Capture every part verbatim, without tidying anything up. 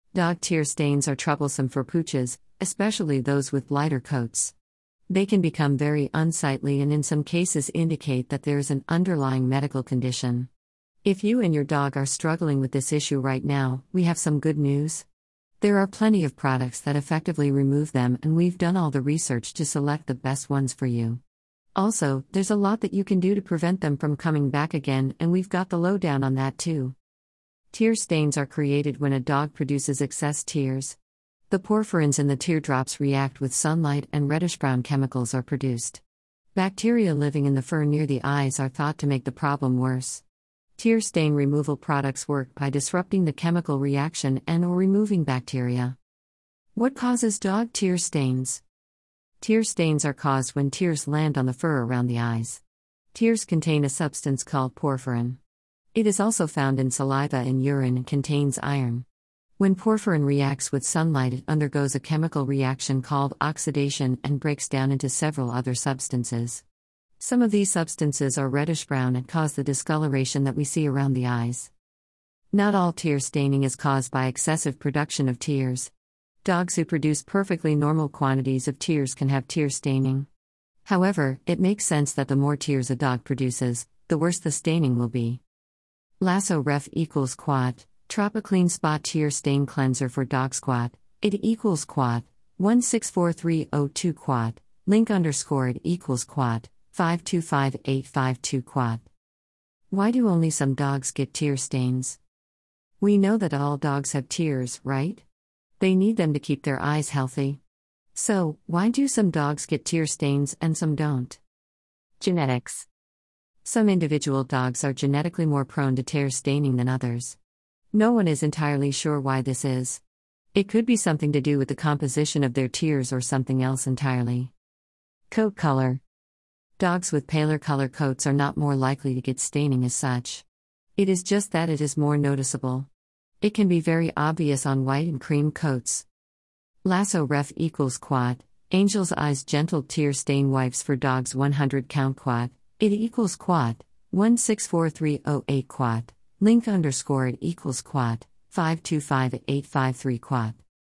Dog tear stains are troublesome for pooches, especially those with lighter coats. They can become very unsightly and in some cases indicate that there is an underlying medical condition. If you and your dog are struggling with this issue right now, we have some good news. There are plenty of products that effectively remove them, and we've done all the research to select the best ones for you. Also, there's a lot that you can do to prevent them from coming back again, and we've got the lowdown on that too. Tear stains are created when a dog produces excess tears. The porphyrins in the teardrops react with sunlight and reddish-brown chemicals are produced. Bacteria living in the fur near the eyes are thought to make the problem worse. Tear stain removal products work by disrupting the chemical reaction and or removing bacteria. What causes dog tear stains? Tear stains are caused when tears land on the fur around the eyes. Tears contain a substance called porphyrin. It is also found in saliva and urine and contains iron. When porphyrin reacts with sunlight, it undergoes a chemical reaction called oxidation and breaks down into several other substances. Some of these substances are reddish-brown and cause the discoloration that we see around the eyes. Not all tear staining is caused by excessive production of tears. Dogs who produce perfectly normal quantities of tears can have tear staining. However, it makes sense that the more tears a dog produces, the worse the staining will be. Lasso Ref equals Quat, Tropiclean Spot Tear Stain Cleanser for Dog Squat, it equals Quat, one six four three zero two Quat, link underscore it equals Quat, five two five eight five two Quat. Why do only some dogs get tear stains? We know that all dogs have tears, right? They need them to keep their eyes healthy. So, why do some dogs get tear stains and some don't? Genetics. Some individual dogs are genetically more prone to tear staining than others. No one is entirely sure why this is. It could be something to do with the composition of their tears or something else entirely. Coat color. Dogs with paler color coats are not more likely to get staining as such. It is just that it is more noticeable. It can be very obvious on white and cream coats. Lasso Ref equals Quat, Angel's Eyes Gentle Tear Stain Wipes for Dogs one hundred count Quat, it equals Quat, one six four three zero eight Quat, link underscore it equals Quat, five two five eight five three Quat.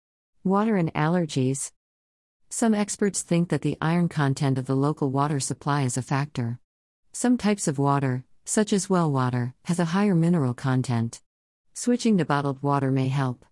Water and allergies. Some experts think that the iron content of the local water supply is a factor. Some types of water, such as well water, has a higher mineral content. Switching to bottled water may help.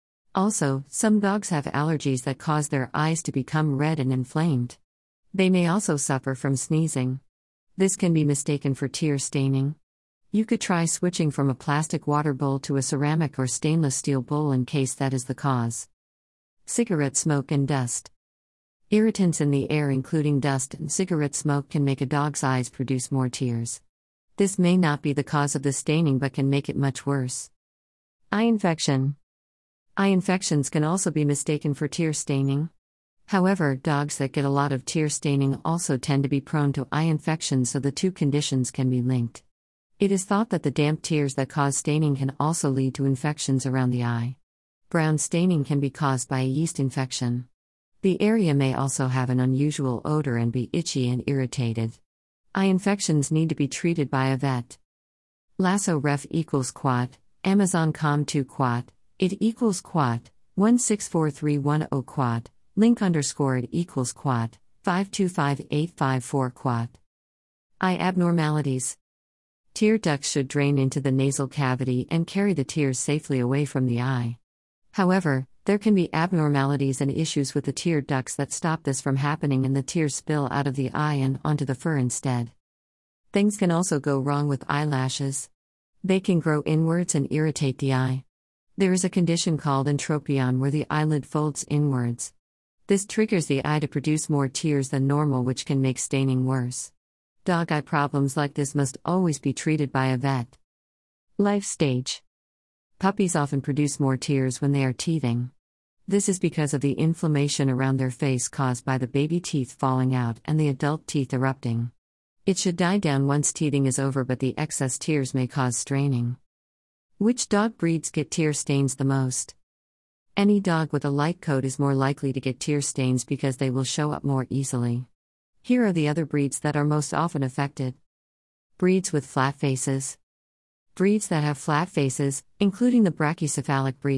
Also, some dogs have allergies that cause their eyes to become red and inflamed. They may also suffer from sneezing. This can be mistaken for tear staining. You could try switching from a plastic water bowl to a ceramic or stainless steel bowl in case that is the cause. Cigarette smoke and dust. Irritants in the air, including dust and cigarette smoke, can make a dog's eyes produce more tears. This may not be the cause of the staining but can make it much worse. Eye infection. Eye infections can also be mistaken for tear staining. However, dogs that get a lot of tear staining also tend to be prone to eye infections, so the two conditions can be linked. It is thought that the damp tears that cause staining can also lead to infections around the eye. Brown staining can be caused by a yeast infection. The area may also have an unusual odor and be itchy and irritated. Eye infections need to be treated by a vet. Lasso Ref equals Quat, Amazon Com two Quat, it equals Quat, one six four three one zero Quat, link underscore it equals Quat, five two five eight five four Quat. Eye abnormalities. Tear ducts should drain into the nasal cavity and carry the tears safely away from the eye. However, there can be abnormalities and issues with the tear ducts that stop this from happening, and the tears spill out of the eye and onto the fur instead. Things can also go wrong with eyelashes. They can grow inwards and irritate the eye. There is a condition called entropion where the eyelid folds inwards. This triggers the eye to produce more tears than normal, which can make staining worse. Dog eye problems like this must always be treated by a vet. Life stage. Puppies often produce more tears when they are teething. This is because of the inflammation around their face caused by the baby teeth falling out and the adult teeth erupting. It should die down once teething is over, but the excess tears may cause straining. Which dog breeds get tear stains the most? Any dog with a light coat is more likely to get tear stains because they will show up more easily. Here are the other breeds that are most often affected. Breeds with flat faces. Breeds that have flat faces, including the brachycephalic breeds,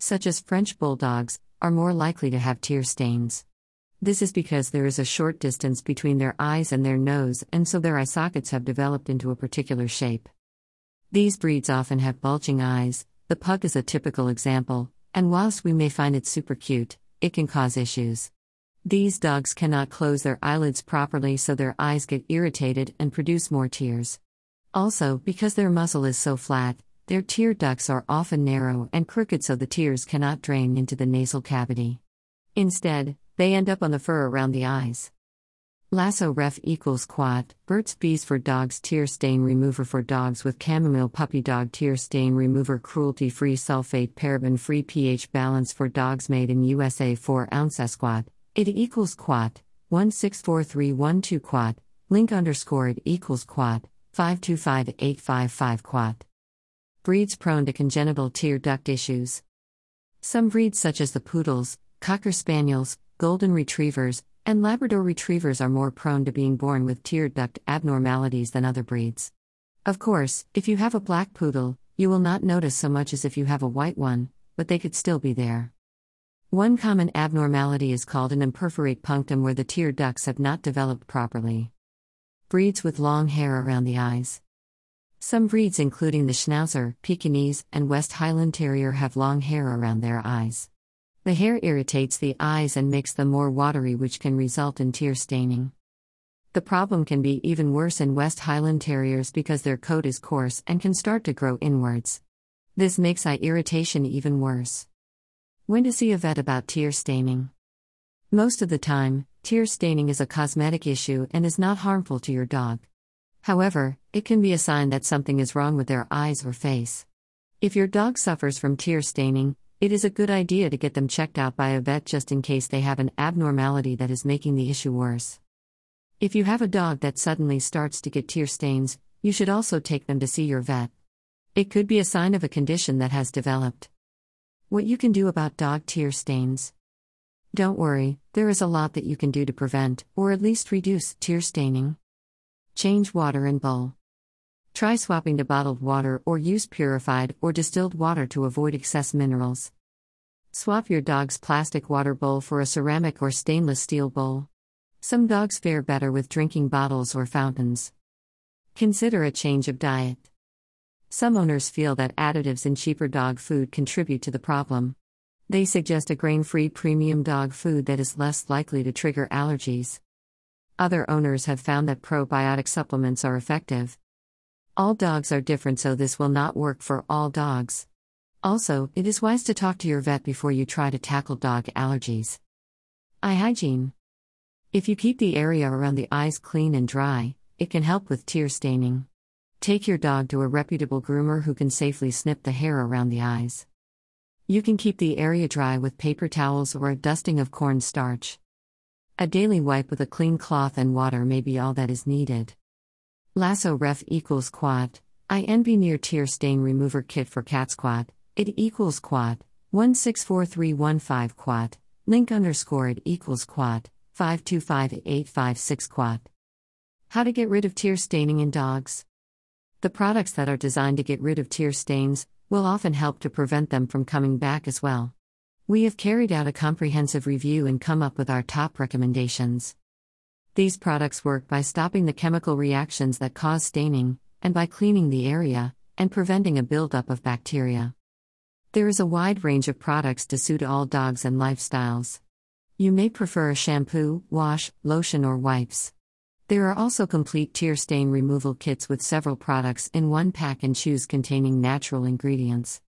such as French bulldogs, are more likely to have tear stains. This is because there is a short distance between their eyes and their nose, and so their eye sockets have developed into a particular shape. These breeds often have bulging eyes. The pug is a typical example, and whilst we may find it super cute, it can cause issues. These dogs cannot close their eyelids properly, so their eyes get irritated and produce more tears. Also, because their muzzle is so flat, their tear ducts are often narrow and crooked, so the tears cannot drain into the nasal cavity. Instead, they end up on the fur around the eyes. Lasso ref equals quat, Burt's Bees for dogs, tear stain remover for dogs with chamomile, puppy dog tear stain remover, cruelty-free, sulfate, paraben-free, pH balance for dogs, made in U S A, four ounce Esquat, it equals quat, one six four three one two quat, link underscore it equals quat, five two five eight five five quat. Breeds prone to congenital tear duct issues. Some breeds such as the poodles, cocker spaniels, golden retrievers, and Labrador retrievers are more prone to being born with tear duct abnormalities than other breeds. Of course, if you have a black poodle, you will not notice so much as if you have a white one, but they could still be there. One common abnormality is called an imperforate punctum, where the tear ducts have not developed properly. Breeds with long hair around the eyes. Some breeds, including the Schnauzer, Pekingese, and West Highland Terrier, have long hair around their eyes. The hair irritates the eyes and makes them more watery, which can result in tear staining. The problem can be even worse in West Highland Terriers because their coat is coarse and can start to grow inwards. This makes eye irritation even worse. When to see a vet about tear staining? Most of the time, tear staining is a cosmetic issue and is not harmful to your dog. However, it can be a sign that something is wrong with their eyes or face. If your dog suffers from tear staining, it is a good idea to get them checked out by a vet just in case they have an abnormality that is making the issue worse. If you have a dog that suddenly starts to get tear stains, you should also take them to see your vet. It could be a sign of a condition that has developed. What you can do about dog tear stains. Don't worry, there is a lot that you can do to prevent, or at least reduce, tear staining. Change water in bowl. Try swapping to bottled water or use purified or distilled water to avoid excess minerals. Swap your dog's plastic water bowl for a ceramic or stainless steel bowl. Some dogs fare better with drinking bottles or fountains. Consider a change of diet. Some owners feel that additives in cheaper dog food contribute to the problem. They suggest a grain-free premium dog food that is less likely to trigger allergies. Other owners have found that probiotic supplements are effective. All dogs are different, so this will not work for all dogs. Also, it is wise to talk to your vet before you try to tackle dog allergies. Eye hygiene. If you keep the area around the eyes clean and dry, it can help with tear staining. Take your dog to a reputable groomer who can safely snip the hair around the eyes. You can keep the area dry with paper towels or a dusting of cornstarch. A daily wipe with a clean cloth and water may be all that is needed. Lasso ref equals quat, I N B near tear stain remover kit for CatSquat, it equals quat, one six four three one five quat, link underscore it equals quat, five two five eight five six quat. How to get rid of tear staining in dogs? The products that are designed to get rid of tear stains will often help to prevent them from coming back as well. We have carried out a comprehensive review and come up with our top recommendations. These products work by stopping the chemical reactions that cause staining, and by cleaning the area, and preventing a buildup of bacteria. There is a wide range of products to suit all dogs and lifestyles. You may prefer a shampoo, wash, lotion, or wipes. There are also complete tear stain removal kits with several products in one pack and chews containing natural ingredients.